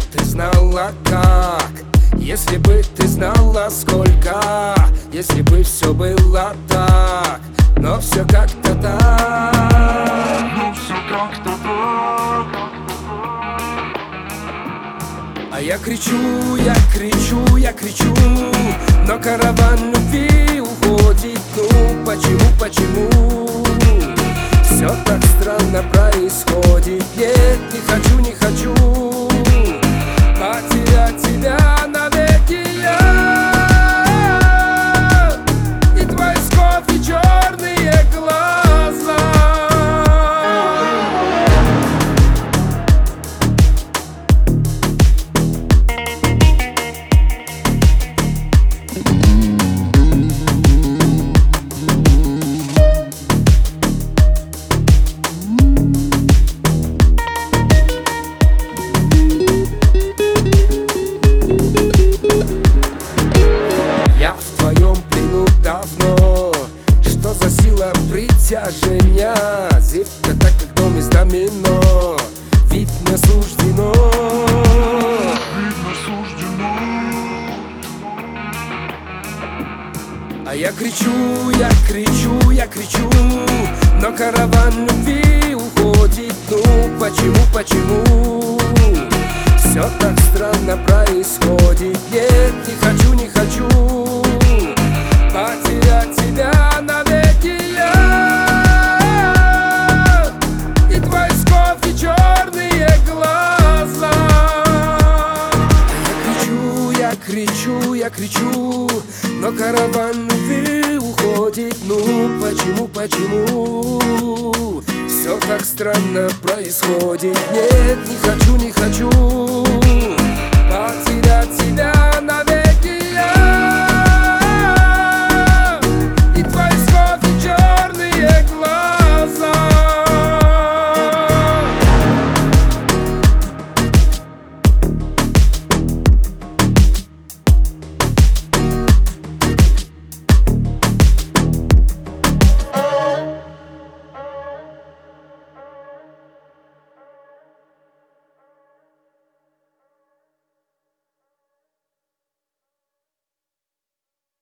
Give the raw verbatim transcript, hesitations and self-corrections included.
ты знала как, если бы ты знала сколько, если бы все было так, но все как-то так, но все как-то так. А я кричу, я кричу, я кричу, но караван любви уходит. Ну почему, почему все так странно происходит? Нет, не хочу, не хочу потерять тебя навеки я. И твои с кофе черные глаза. Я в твоем плену давно. Что за сила притяжения? Зыбка так, как дом из домино. Видно суждено, видно суждено. А я кричу, я кричу, я кричу, но караван любви уходит. Ну почему, почему все так странно происходит? Нет, не хочу, не хочу потерять тебя навеки я. И твои с кофе черные глаза. Я кричу, я кричу, но караван любви уходит. Ну почему, почему все так странно происходит? Нет, не хочу, не хочу потерять тебя